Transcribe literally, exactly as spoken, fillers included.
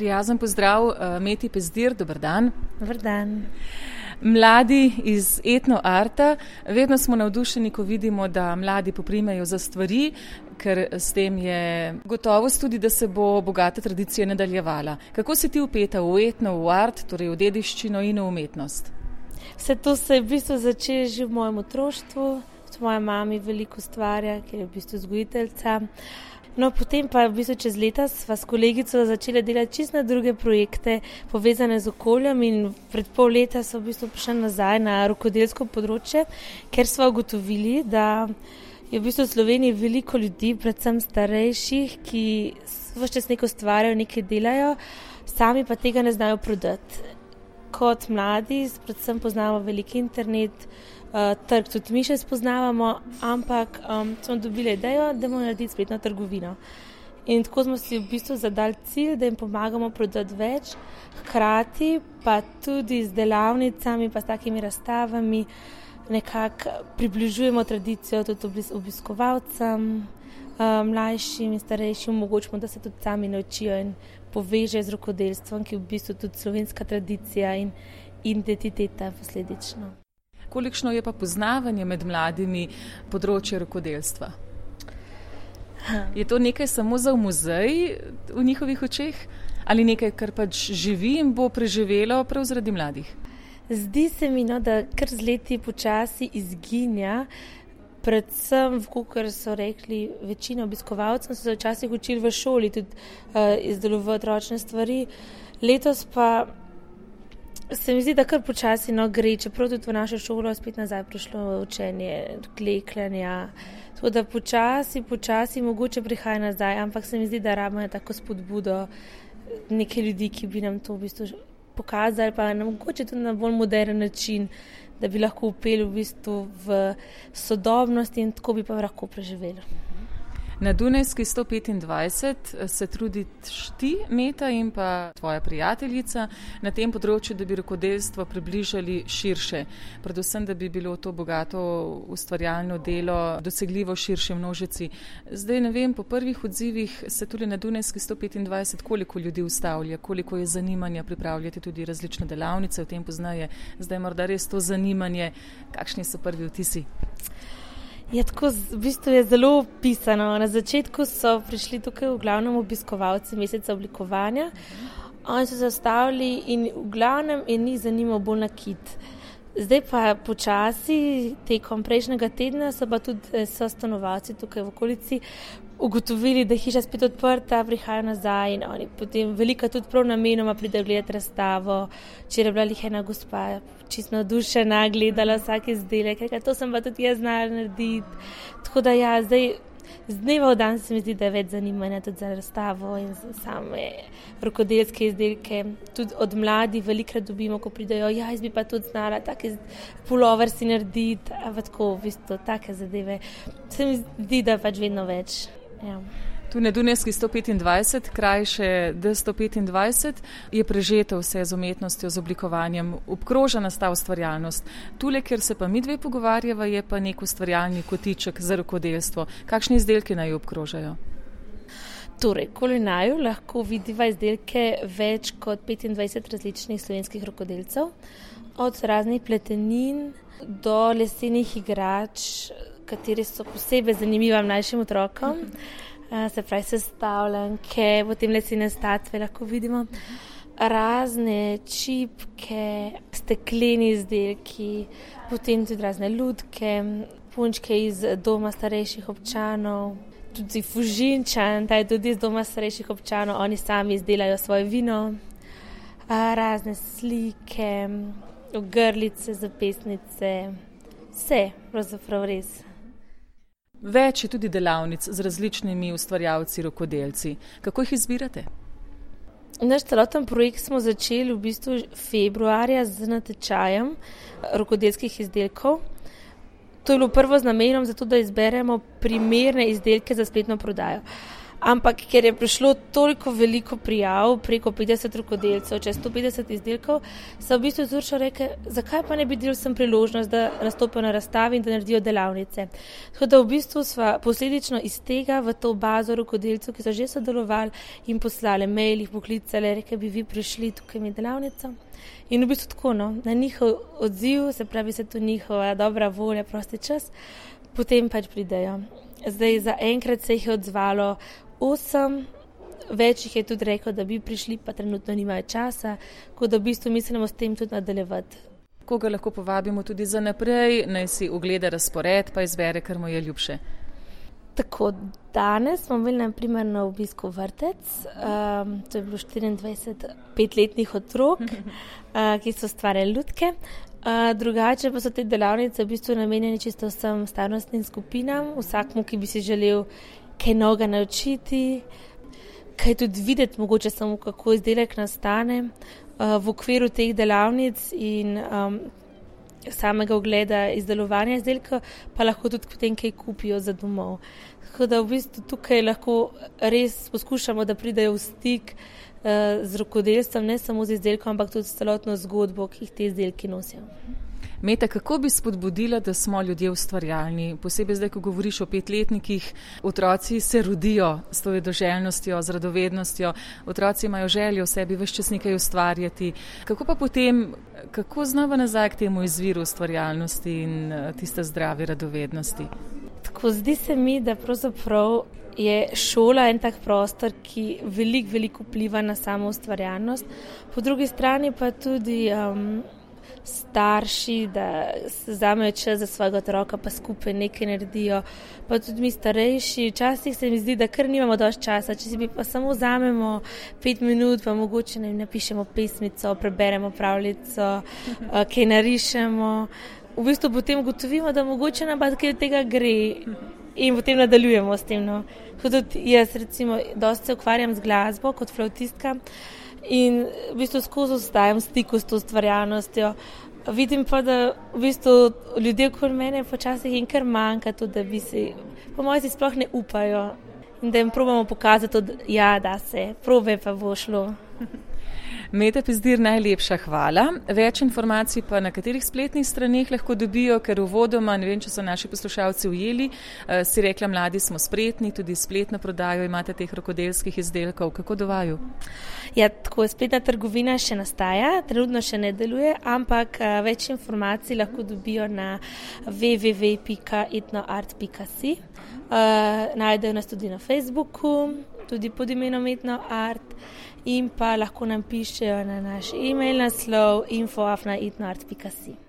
Prijazen pozdrav, Meti Pezdir, dober dan. Dober dan. Mladi iz Etno Arta, vedno smo navdušeni, ko vidimo, da mladi poprimejo za stvari, ker s tem je gotovost tudi, da se bo bogata tradicija nadaljevala. Kako si ti vpeta v etno, v art, torej v dediščino in v umetnost? Vse to se je v bistvu začelo že v mojem otroštvu, moja mami veliko ustvarja, ker je v bistvu vzgojiteljca. No, potem pa v bistvu čez leta sva s kolegico začela delati čisto na druge projekte povezane z okoljem in pred pol leta so v bistvu prišli nazaj na rokodelsko področje, ker sva ugotovili, da je v bistvu v Sloveniji veliko ljudi, predvsem starejših, ki ves čas nekaj ustvarjajo, nekaj delajo, sami pa tega ne znajo prodati. Kot mladi predvsem poznamo velik internet, uh, trg tudi mi še spoznavamo, ampak um, smo dobili idejo, da bomo narediti spletno trgovino. In tako smo si v bistvu zadali cilj, da jim pomagamo prodati več, hkrati pa tudi z delavnicami, pa s takimi razstavami nekako približujemo tradicijo tudi obiskovalcem, uh, mlajšim in starejšim, omogočimo, da se tudi sami naučijo in poveže z rokodelstvom, ki je v bistvu tudi slovenska tradicija in identiteta posledično. Kolikšno je pa poznavanje med mladimi področje rokodelstva? Je to nekaj samo za v muzej v njihovih očeh ali nekaj, kar pač živi in bo preživelo prav zaradi mladih? Zdi se mi, no, da kar z leti počasi izginja, predvsem, kot so rekli, večina obiskovalcev so se včasih učili v šoli tudi uh, izdelovati ročne stvari. Letos pa se mi zdi, da kar počasi no, gre, čeprav tudi v našo šolo spet nazaj prišlo učenje klekljanja. Tako da počasi, počasi mogoče prihaja nazaj, ampak se mi zdi, da rabimo tako spodbudo neke ljudi, ki bi nam to v bistvu pokazali, pa nam mogoče tudi na bolj moderen način, da bi lahko upeli v bistvu v sodobnost in tako bi pa lahko preživeli. Na Dunajski sto petindvajset se trudiš ti, Meta, in pa tvoja prijateljica na tem področju, da bi rokodelstvo približali širše. Predvsem, da bi bilo to bogato ustvarjalno delo dosegljivo širši množici. Zdaj ne vem, po prvih odzivih se tudi na Dunajski sto petindvajset koliko ljudi ustavlja, koliko je zanimanja, pripravljate tudi različne delavnice, v tem poznaje. Zdaj morda res to zanimanje. Kakšni so prvi vtisi? Ja, tako v bistvu je zelo pisano. Na začetku so prišli tukaj v glavnem obiskovalci meseca oblikovanja. Oni so se ustavili in v glavnem je njih zanimal bolj nakit. Zdaj pa počasi, tekom prejšnjega tedna, so pa tudi so stanovalci tukaj v okolici ugotovili, da je hiša spet odprta, prihajajo nazaj in oni potem velika tudi prav namenoma pridejo gledati razstavo. Včeraj je bila lih ena gospa čisto navdušena, gledala vsak izdelek, rekla, to sem pa tudi jaz znala narediti. Tako da ja, zdaj z dneva v dan se mi zdi, da je več zanimanja tudi za razstavo in za same rokodelske izdelke. Tudi od mladih velikrat dobimo, ko pridejo, ja, jaz bi pa tudi znala taki pulover si narediti, a tako v bistvu take zadeve. Se mi zdi, da pač vedno več. Ja. Tu na Dunajski sto petindvajset, krajše D sto petindvajset, je prežeto vse z umetnostjo, z oblikovanjem, obkrožena sta ustvarjalnost. Tule, kjer se pa mi dve pogovarjava, je pa nek ustvarjalni kotiček za rokodelstvo. Kakšni izdelki naj obkrožajo? Torej, Kulinaju lahko vidiva izdelke več kot petindvajset različnih slovenskih rokodelcev, od raznih pletenin do lesenih igrač, kateri so posebej zanimiva mlajšim otrokom. Se pravi sestavljanke, potem lesene statve lahko vidimo, razne čipke, stekleni izdelki, potem tudi razne lutke, punčke iz doma starejših občanov, tudi Fužinčan, ta je tudi iz doma starejših občanov, oni sami izdelajo svoje vino, razne slike, ogrlice, zapestnice, vse pravzaprav res. Več je tudi delavnic z različnimi ustvarjalci, rokodelci. Kako jih izbirate? Naš celoten projekt smo začeli v bistvu februarja z natečajem rokodelskih izdelkov. To je bilo prvo z namenom, zato da izberemo primerne izdelke za spletno prodajo. Ampak ker je prišlo toliko veliko prijav, preko petdeset rokodelcev, čez sto petdeset izdelkov, so v bistvu z Uršo rekli, zakaj pa ne bi delili sem priložnost, da nastopijo na razstavi in da naredijo delavnice. Tako da v bistvu sva posledično iz tega v to bazo rokodelcev, ki so že sodelovali in poslali mail, jih poklicali, rekli bi vi prišli tukaj mi delavnico. In v bistvu tako, no, na njihov odziv, se pravi se to njihova dobra volja, prosti čas, potem pač pridejo. Zdaj za enkrat se jih je odzvalo osem, več jih je tudi rekel, da bi prišli, pa trenutno nimajo časa, tako da v bistvu mislimo s tem tudi nadaljevati. Koga lahko povabimo tudi za naprej, naj si ogleda razpored, pa izbere, kar mu je ljubše. Tako, danes smo imeli na primer na obisku vrtec, um, to je bilo štiriindvajset petletnih otrok, uh, ki so ustvarjali lutke. Uh, drugače pa so te delavnice v bistvu namenjene čisto vsem starostnim skupinam, vsakmu, ki bi si želel kaj novega naučiti, kaj tudi videti, mogoče samo kako izdelek nastane uh, v okviru teh delavnic in um, samega ogleda izdelovanja izdelka, pa lahko tudi potem kaj kupijo za domov. Tako da v bistvu tukaj lahko res poskušamo, da pridejo v stik uh, z rokodelstvom, ne samo z izdelkom, ampak tudi s celotno zgodbo, ki jih te izdelki nosijo. Meta, kako bi spodbudila, da smo ljudje ustvarjalni? Posebej zdaj, ko govoriš o petletnikih, otroci se rodijo s to vedoželjnostjo, z radovednostjo, otroci imajo željo v sebi ves čas nekaj ustvarjati. Kako pa potem, kako znova nazaj k temu izviru ustvarjalnosti in tiste zdrave radovednosti? Tako zdi se mi, da pravzaprav je šola en tak prostor, ki veliko, veliko vpliva na samo ustvarjalnost. Po drugi strani pa tudi um, starši, da se vzamejo čas za svojega otroka, pa skupaj nekaj naredijo, pa tudi mi starejši. Včasih se mi zdi, da kar nimamo dosti časa, če si bi pa samo vzamemo pet minut, pa mogoče ne napišemo pesmico, preberemo pravljico, kaj narišemo. V bistvu potem ugotovimo, da mogoče nam pa kaj od tega gre in potem nadaljujemo s tem. No. Tudi jaz recimo dosti se ukvarjam z glasbo kot flavtistka, in v bistvu skozi ostajam v stiku s to ustvarjalnostjo. Vidim pa, da v bistvu ljudje okoli mene počasih jim kar manjka to, da bi si, po mojem si sploh ne upajo in da jim probamo pokazati, da ja, da se, probe pa bo šlo. Meta Pezdir, najlepša hvala. Več informacij pa na katerih spletnih straneh lahko dobijo, ker uvodoma, ne vem, če so naši poslušalci ujeli, si rekla, mladi smo spretni, tudi spletno prodajo imate teh rokodelskih izdelkov. Kako do vaju? Ja, tako spletna trgovina še nastaja, trenutno še ne deluje, ampak več informacij lahko dobijo na w w w pika etnoart pika si. Uh, najdejo nas tudi na Facebooku, tudi pod imenom Etnoart, in pa lahko nam pišejo na naš e-mail naslov info afna etnoart pika si.